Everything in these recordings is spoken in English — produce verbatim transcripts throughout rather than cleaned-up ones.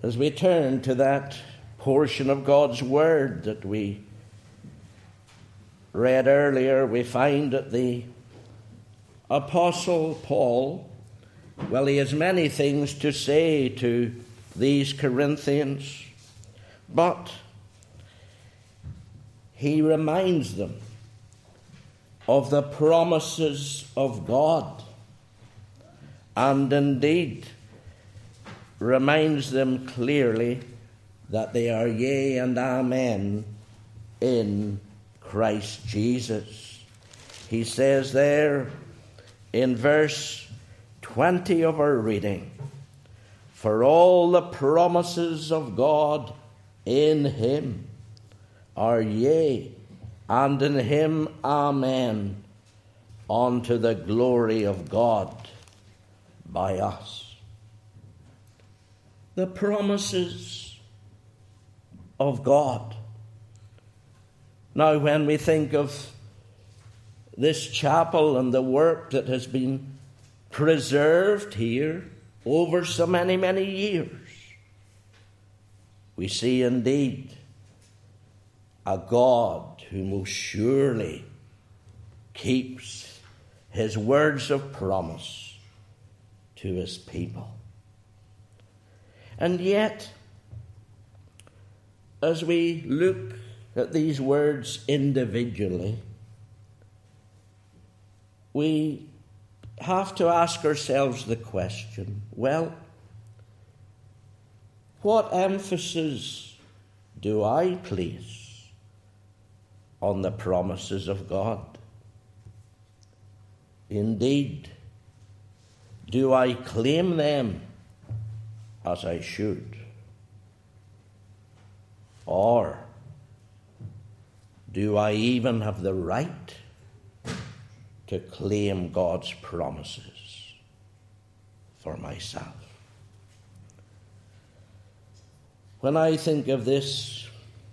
As we turn to that portion of God's Word that we read earlier, we find that the Apostle Paul, well, he has many things to say to these Corinthians, but he reminds them of the promises of God, and indeed reminds them clearly that they are yea and amen in Christ Jesus. He says there in verse twenty of our reading, "For all the promises of God in him are yea, and in him amen, unto the glory of God by us." The promises of God. Now, when we think of this chapel and the work that has been preserved here over so many, many years, we see indeed a God who most surely keeps his words of promise to his people. And yet, as we look at these words individually, we have to ask ourselves the question, well, what emphasis do I place on the promises of God? Indeed, do I claim them as I should? Or do I even have the right to claim God's promises for myself? When I think of this,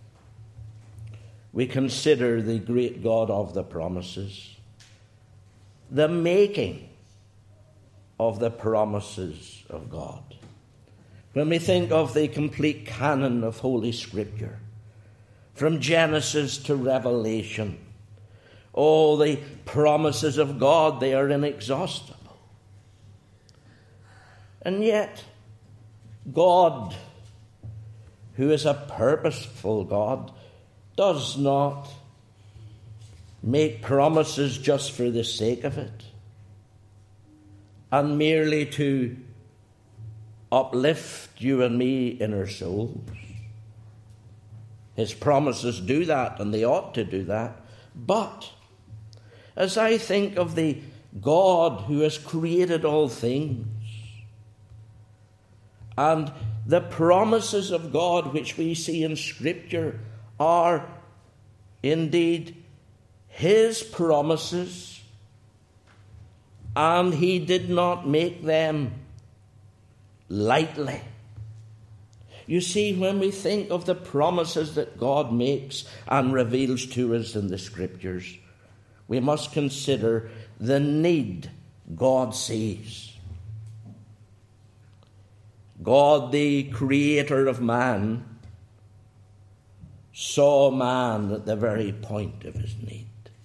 we consider the great God of the promises, the making of the promises of God. When we think of the complete canon of Holy Scripture, from Genesis to Revelation, all the promises of God, they are inexhaustible. And yet, God, who is a purposeful God, does not make promises just for the sake of it, and merely to uplift you and me in our souls. His promises do that, and they ought to do that. But as I think of the God who has created all things, and the promises of God which we see in Scripture are indeed his promises, and he did not make them lightly. You see, when we think of the promises that God makes and reveals to us in the Scriptures, we must consider the need God sees. God, the creator of man, saw man at the very point of his need.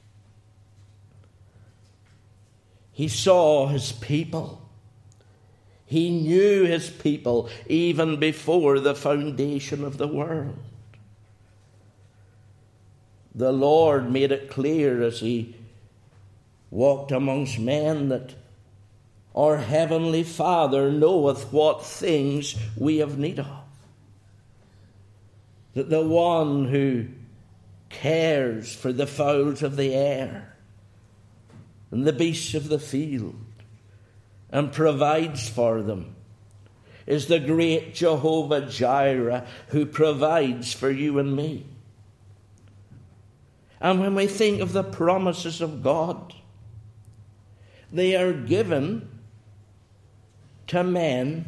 He saw his people. He knew his people even before the foundation of the world. The Lord made it clear as he walked amongst men that our heavenly Father knoweth what things we have need of. That the one who cares for the fowls of the air and the beasts of the field and provides for them is the great Jehovah Jireh, who provides for you and me. And when we think of the promises of God, they are given to men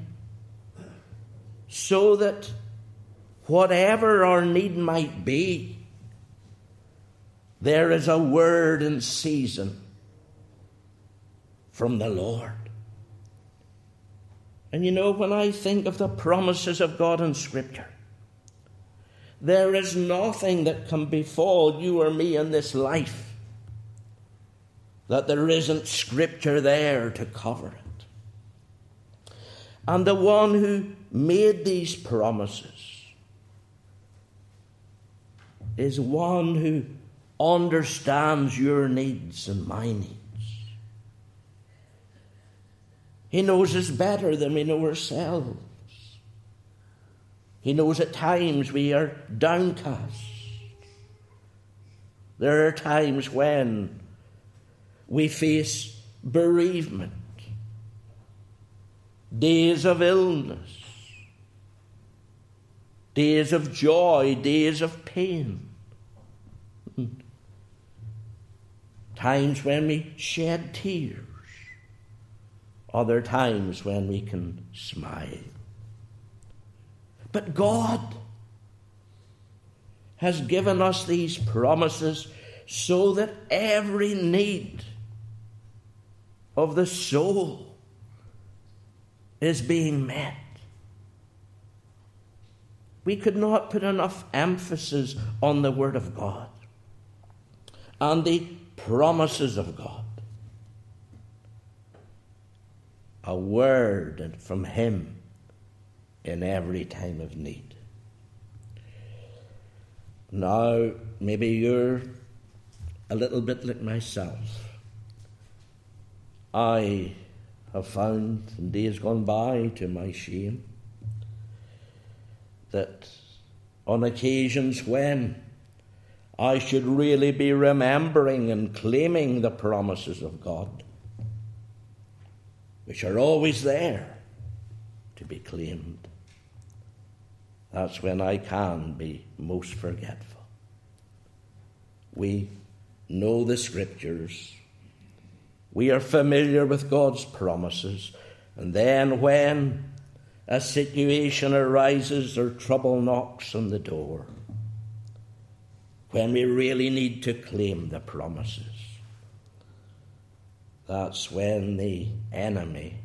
so that whatever our need might be, there is a word in season from the Lord. And you know, when I think of the promises of God in Scripture, there is nothing that can befall you or me in this life that there isn't Scripture there to cover it. And the one who made these promises is one who understands your needs and my needs. He knows us better than we know ourselves. He knows at times we are downcast. There are times when we face bereavement, days of illness, days of joy, days of pain, times when we shed tears, other times when we can smile. But God has given us these promises so that every need of the soul is being met. We could not put enough emphasis on the Word of God and the promises of God. A word from Him in every time of need. Now, maybe you're a little bit like myself. I have found in days gone by, to my shame, that on occasions when I should really be remembering and claiming the promises of God, which are always there to be claimed, that's when I can be most forgetful. We know the Scriptures. We are familiar with God's promises. And then when a situation arises or trouble knocks on the door, when we really need to claim the promises, that's when the enemy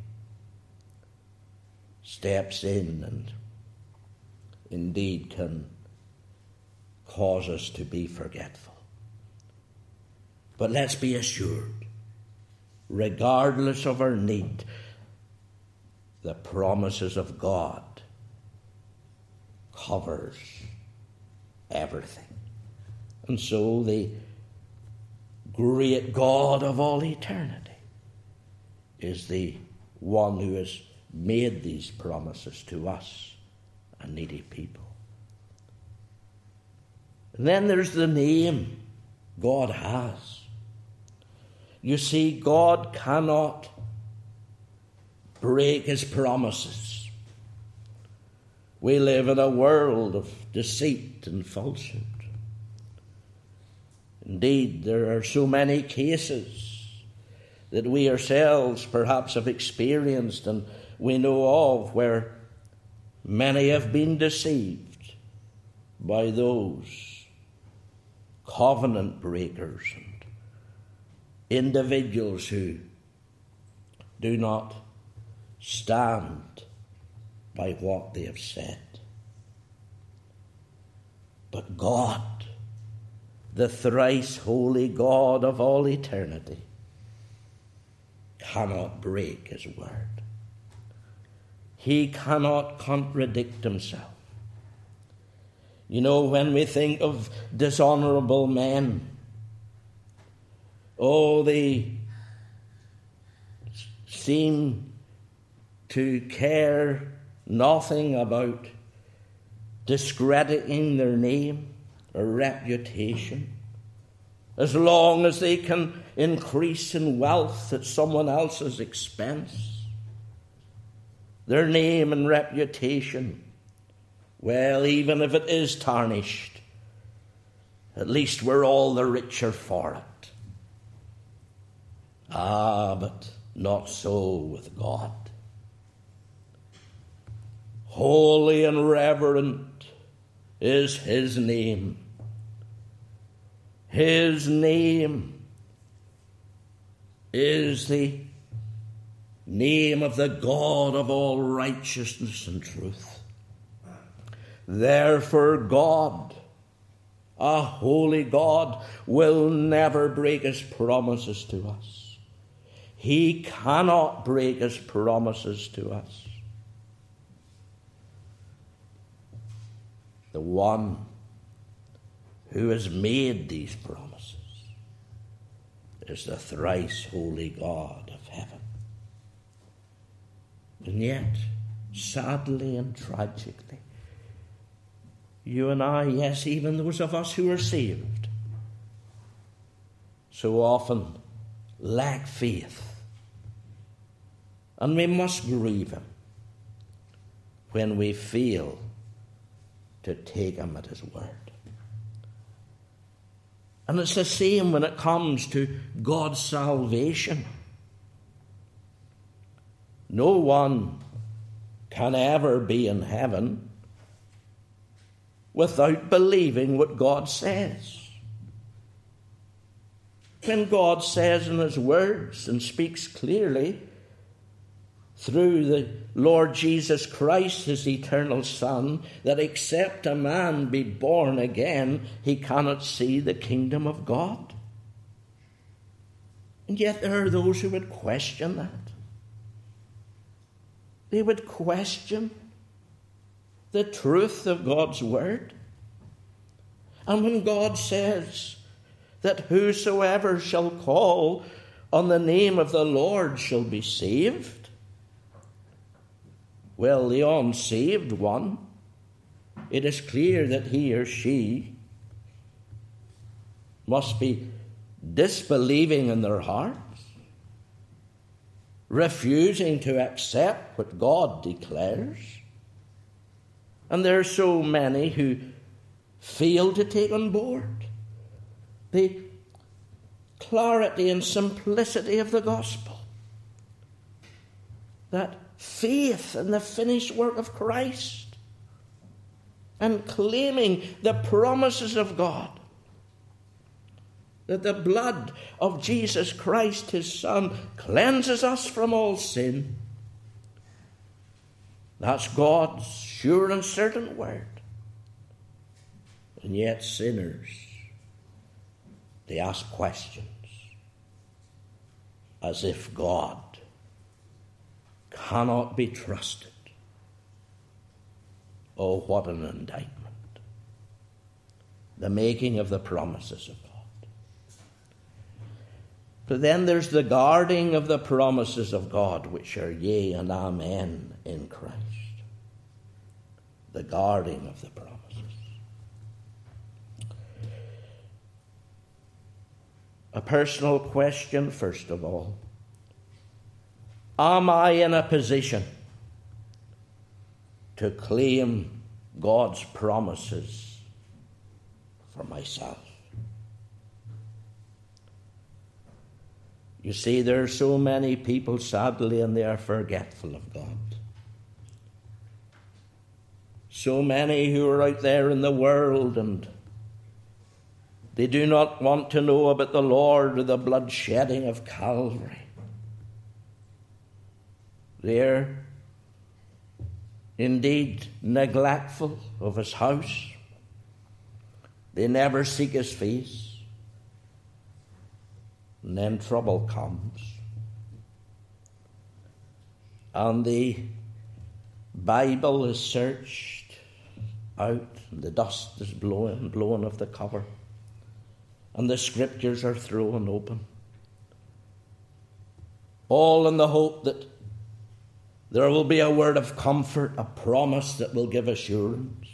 steps in and indeed can cause us to be forgetful. But let's be assured, regardless of our need, the promises of God covers everything. And so the great God of all eternity is the one who has made these promises to us, a needy people. And then there's the name God has. You see, God cannot break His promises. We live in a world of deceit and falsehood. Indeed, there are so many cases that we ourselves perhaps have experienced and we know of where many have been deceived by those covenant breakers and individuals who do not stand by what they have said. But God, the thrice holy God of all eternity, cannot break His word. He cannot contradict Himself. You know, when we think of dishonorable men, oh, they seem to care nothing about discrediting their name or reputation, as long as they can increase in wealth at someone else's expense. Their name and reputation, well, even if it is tarnished, at least we're all the richer for it. Ah, but not so with God. Holy and reverent is His name. His name is the name of the God of all righteousness and truth. Therefore God, a holy God, will never break his promises to us. He cannot break his promises to us. The one who has made these promises is the thrice holy God of heaven. And yet, sadly and tragically, you and I, yes, even those of us who are saved, so often lack faith. And we must grieve him when we fail to take him at his word. And it's the same when it comes to God's salvation. No one can ever be in heaven without believing what God says. When God says in his words and speaks clearly through the Lord Jesus Christ, his eternal Son, that except a man be born again, he cannot see the kingdom of God. And yet there are those who would question that. They would question the truth of God's word. And when God says that whosoever shall call on the name of the Lord shall be saved, well, the unsaved one, it is clear that he or she must be disbelieving in their hearts, refusing to accept what God declares. And there are so many who fail to take on board the clarity and simplicity of the gospel, that faith in the finished work of Christ, and claiming the promises of God, that the blood of Jesus Christ, his Son, cleanses us from all sin. That's God's sure and certain word. And yet sinners, they ask questions as if God cannot be trusted. Oh, what an indictment. The making of the promises of God. But then there's the guarding of the promises of God, which are yea and amen in Christ. The guarding of the promises. A personal question, first of all. Am I in a position to claim God's promises for myself? You see, there are so many people, sadly, and they are forgetful of God. So many who are out there in the world and they do not want to know about the Lord or the blood shedding of Calvary. They're indeed neglectful of his house. They never seek his face. And then trouble comes. And the Bible is searched out, and the dust is blowing, blowing off the cover. And the scriptures are thrown open. All in the hope that there will be a word of comfort, a promise that will give assurance.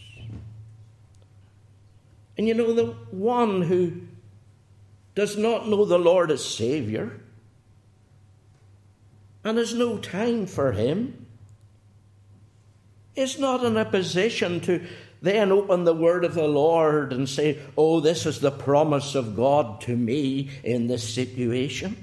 And you know, the one who does not know the Lord as Savior and has no time for him is not in a position to then open the word of the Lord and say, oh, this is the promise of God to me in this situation.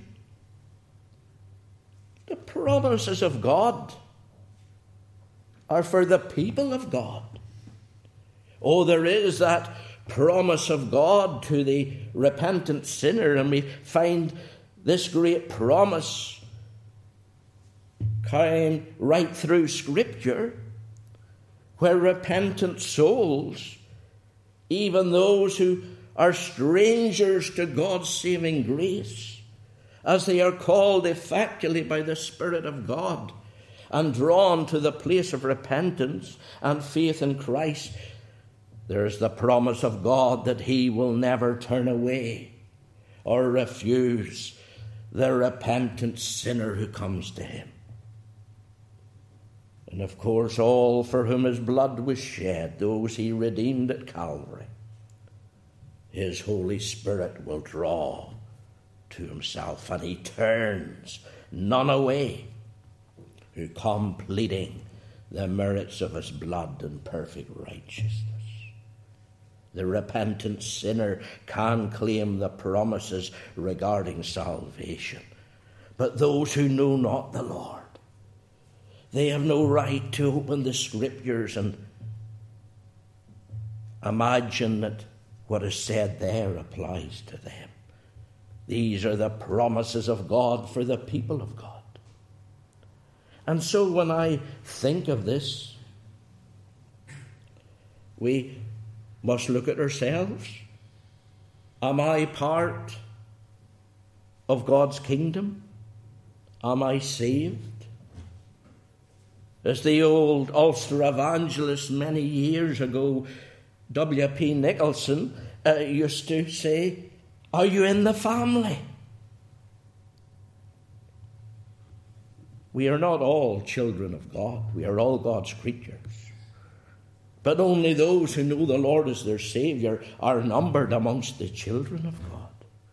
The promises of God are for the people of God. Oh, there is that promise of God to the repentant sinner, and we find this great promise carrying right through Scripture, where repentant souls, even those who are strangers to God's saving grace, as they are called effectually by the Spirit of God and drawn to the place of repentance and faith in Christ, there is the promise of God that he will never turn away or refuse the repentant sinner who comes to him. And of course, all for whom his blood was shed, those he redeemed at Calvary, his Holy Spirit will draw to himself, and he turns none away who come pleading the merits of his blood and perfect righteousness. The repentant sinner can claim the promises regarding salvation, but those who know not the Lord, they have no right to open the Scriptures and imagine that what is said there applies to them. These are the promises of God for the people of God. And so when I think of this, we must look at ourselves. Am I part of God's kingdom? Am I saved? As the old Ulster evangelist many years ago, W P Nicholson, uh, used to say, are you in the family? We are not all children of God. We are all God's creatures. But only those who know the Lord as their Saviour are numbered amongst the children of God.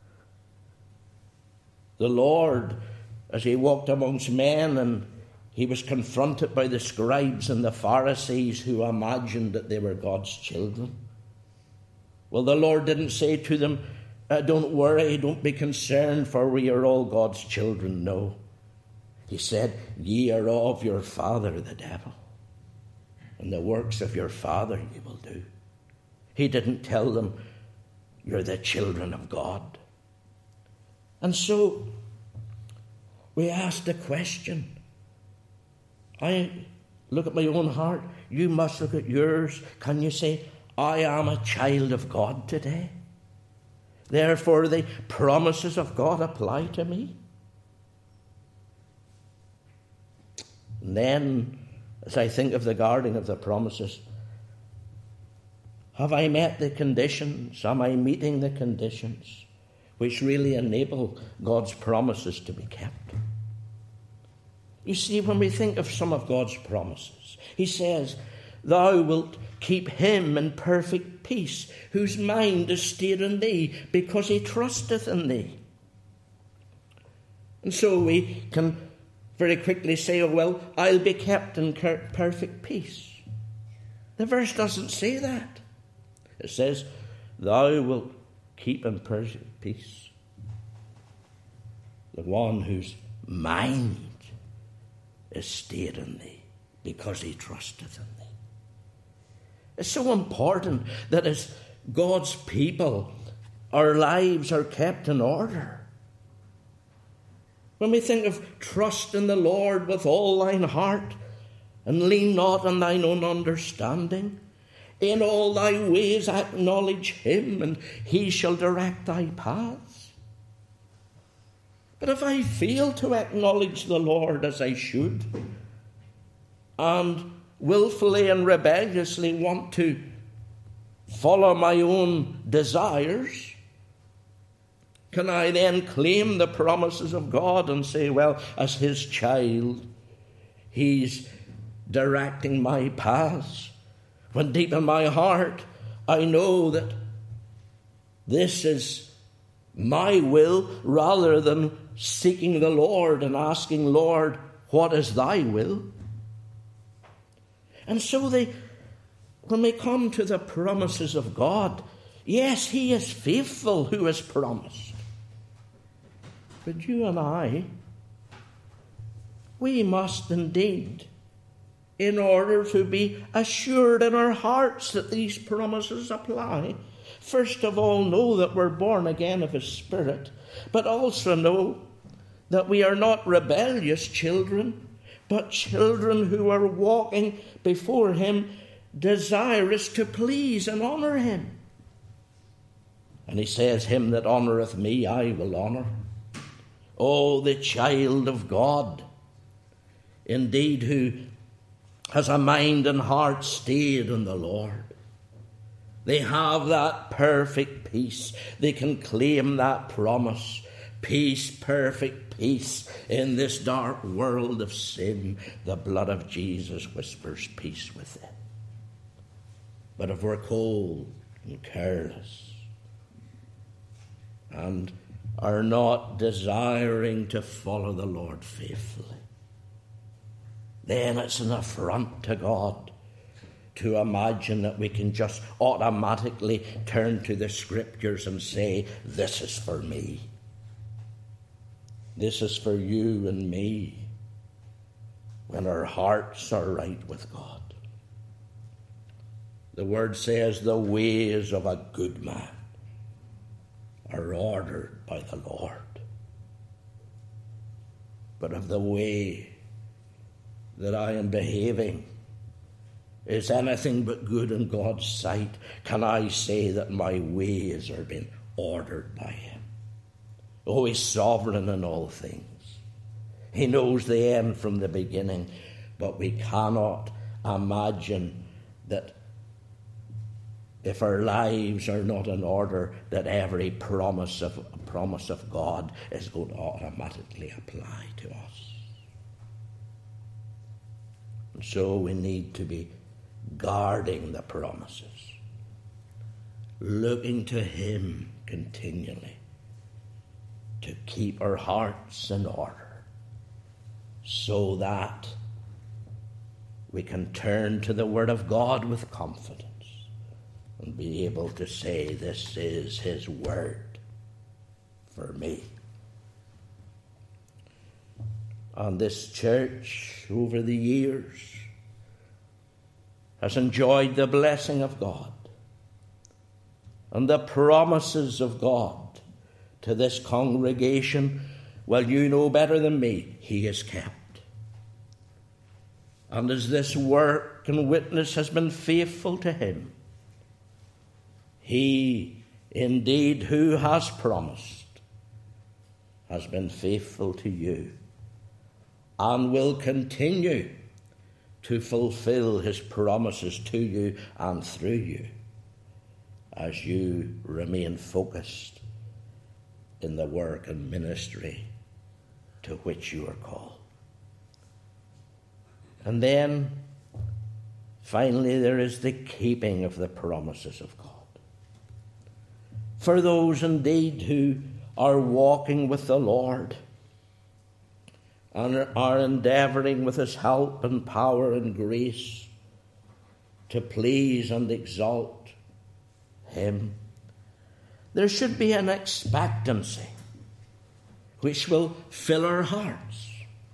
The Lord, as he walked amongst men, and he was confronted by the scribes and the Pharisees who imagined that they were God's children. Well, the Lord didn't say to them, uh, don't worry, don't be concerned, for we are all God's children. No. He said, ye are of your father the devil, and the works of your father you will do. He didn't tell them, you're the children of God. And so we asked the question. I look at my own heart. You must look at yours. Can you say, I am a child of God today? Therefore, the promises of God apply to me. And then, as I think of the guarding of the promises, have I met the conditions? Am I meeting the conditions which really enable God's promises to be kept? You see, when we think of some of God's promises, he says, thou wilt keep him in perfect peace, whose mind is stayed on thee, because he trusteth in thee. And so we can very quickly say, oh, well, I'll be kept in perfect peace. The verse doesn't say that. It says, thou wilt keep in perfect peace the one whose mind is stayed in thee, because he trusteth in thee. It's so important that as God's people, our lives are kept in order. When we think of trust in the Lord with all thine heart, and lean not on thine own understanding, in all thy ways acknowledge him, and he shall direct thy paths. But if I fail to acknowledge the Lord as I should, and willfully and rebelliously want to follow my own desires, can I then claim the promises of God and say, well, as his child, he's directing my paths, when deep in my heart I know that this is my will, rather than seeking the Lord and asking, Lord, what is thy will? And so they, when we come to the promises of God, yes, he is faithful who has promised. But you and I, we must indeed, in order to be assured in our hearts that these promises apply, first of all know that we're born again of his Spirit, but also know that we are not rebellious children, but children who are walking before him, desirous to please and honour him. And he says, him that honoureth me, I will honour. Oh, the child of God, indeed, who has a mind and heart stayed on the Lord. They have that perfect peace. They can claim that promise. Peace, perfect peace in this dark world of sin. The blood of Jesus whispers peace within. But if we're cold and careless and are not desiring to follow the Lord faithfully, then it's an affront to God to imagine that we can just automatically turn to the Scriptures and say, this is for me. This is for you and me, when our hearts are right with God. The Word says the ways of a good man are ordered by the Lord. But if the way that I am behaving is anything but good in God's sight, can I say that my ways are being ordered by him? Oh, he's sovereign in all things. He knows the end from the beginning, but we cannot imagine that if our lives are not in order, that every promise of promise of God is going to automatically apply to us. And so we need to be guarding the promises, looking to him continually to keep our hearts in order, so that we can turn to the Word of God with confidence and be able to say, this is his word for me. And this church over the years has enjoyed the blessing of God and the promises of God to this congregation. Well, you know better than me, he has kept. And as this work and witness has been faithful to him, he indeed who has promised has been faithful to you and will continue to fulfill his promises to you and through you as you remain focused in the work and ministry to which you are called. And then, finally, there is the keeping of the promises of God. For those indeed who are walking with the Lord and are endeavouring with his help and power and grace to please and exalt him, there should be an expectancy which will fill our hearts.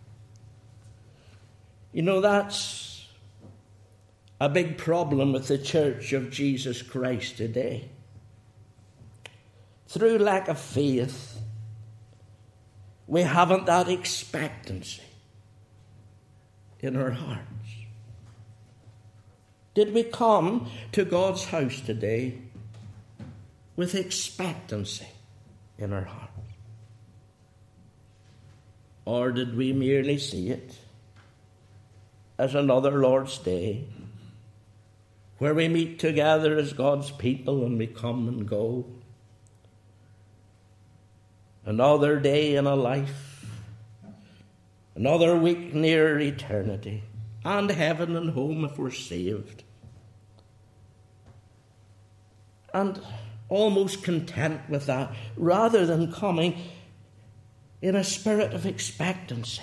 You know, that's a big problem with the Church of Jesus Christ today. Through lack of faith, we haven't that expectancy in our hearts. Did we come to God's house today with expectancy in our hearts? Or did we merely see it as another Lord's Day, where we meet together as God's people and we come and go? Another day in a life, another week near eternity, and heaven and home if we're saved. And almost content with that, rather than coming in a spirit of expectancy.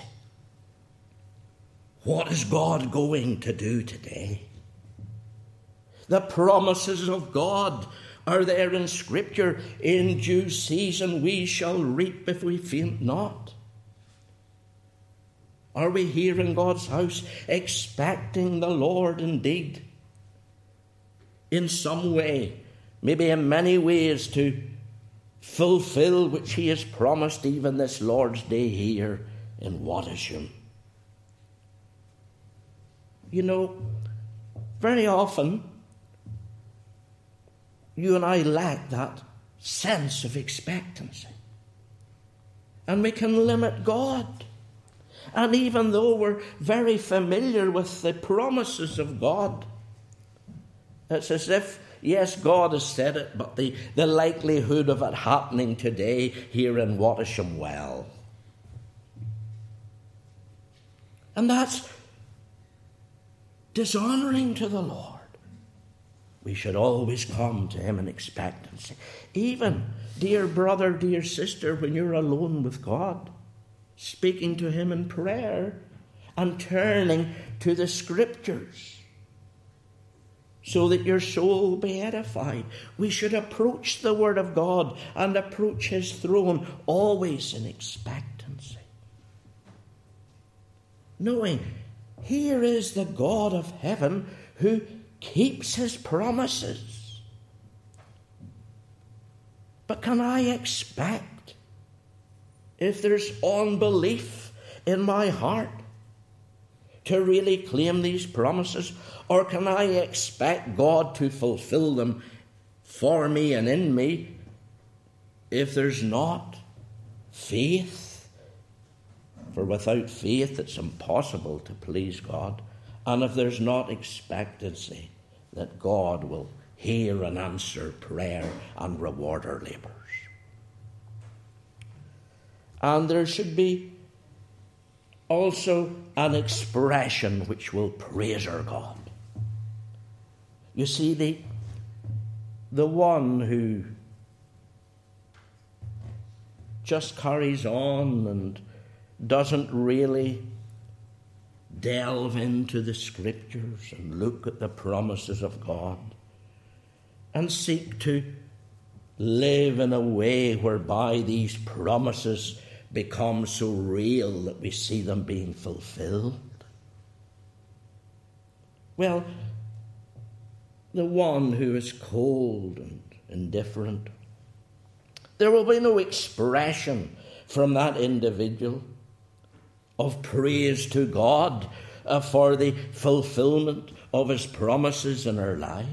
What is God going to do today? The promises of God are there in Scripture. In due season we shall reap if we faint not. Are we here in God's house expecting the Lord indeed in some way, maybe in many ways, to fulfill which he has promised even this Lord's Day here in Wattisham? You know, very often you and I lack that sense of expectancy. And we can limit God. And even though we're very familiar with the promises of God, it's as if, yes, God has said it, but the, the likelihood of it happening today here in Wattisham Well. And that's dishonouring to the Lord. We should always come to him in expectancy. Even, dear brother, dear sister, when you're alone with God, speaking to him in prayer and turning to the Scriptures so that your soul will be edified. We should approach the Word of God and approach his throne always in expectancy, knowing here is the God of heaven who keeps his promises. But can I expect, if there's unbelief in my heart, to really claim these promises? Or can I expect God to fulfill them for me and in me if there's not faith? For without faith it's impossible to please God. And if there's not expectancy that God will hear and answer prayer and reward our labours. And there should be also an expression which will praise our God. You see, the, the one who just carries on and doesn't really delve into the Scriptures and look at the promises of God and seek to live in a way whereby these promises become so real that we see them being fulfilled. Well, the one who is cold and indifferent, there will be no expression from that individual of praise to God uh, for the fulfillment of his promises in our lives.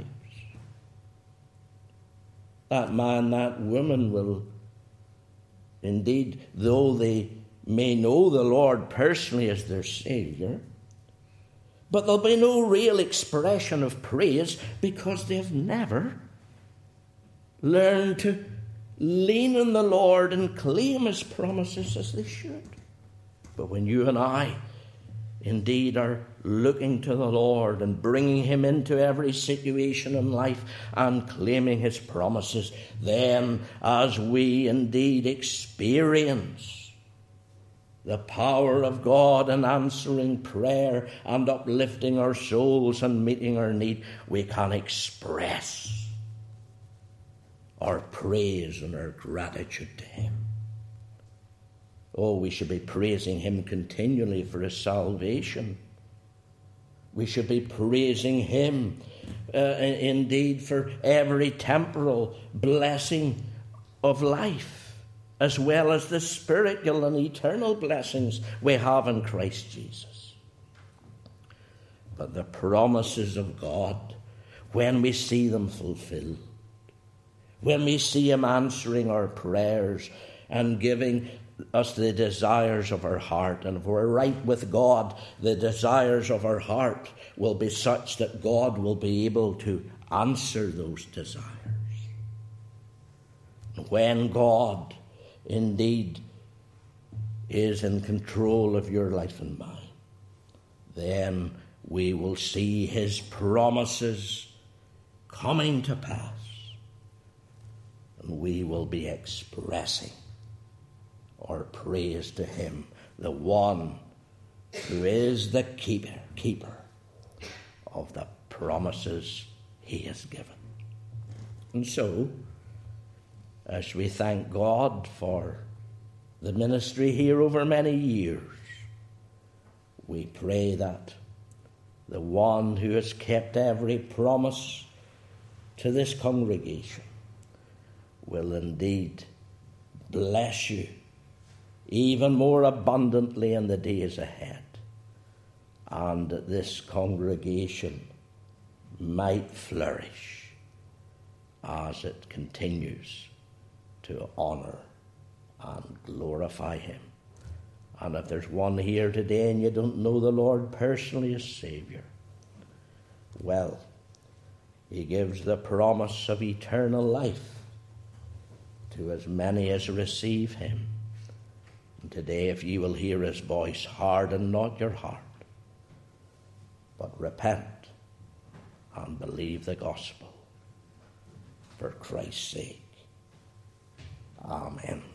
That man, that woman will indeed, though they may know the Lord personally as their Saviour, but there'll be no real expression of praise because they've never learned to lean on the Lord and claim his promises as they should. But when you and I indeed are looking to the Lord and bringing him into every situation in life and claiming his promises, then as we indeed experience the power of God in answering prayer and uplifting our souls and meeting our need, we can express our praise and our gratitude to him. Oh, we should be praising him continually for his salvation. We should be praising him uh, indeed for every temporal blessing of life, as well as the spiritual and eternal blessings we have in Christ Jesus. But the promises of God, when we see them fulfilled, when we see him answering our prayers and giving us the desires of our heart, and if we're right with God, the desires of our heart will be such that God will be able to answer those desires. When God indeed is in control of your life and mine, then we will see his promises coming to pass, and we will be expressing our praise to him, the one who is the keeper, keeper of the promises he has given. And so, as we thank God for the ministry here over many years, we pray that the one who has kept every promise to this congregation will indeed bless you even more abundantly in the days ahead, and that this congregation might flourish as it continues to honour and glorify him. And if there's one here today and you don't know the Lord personally as Saviour, well, he gives the promise of eternal life to as many as receive him. And today, if you will hear his voice, harden not your heart, but repent and believe the gospel for Christ's sake. Amen.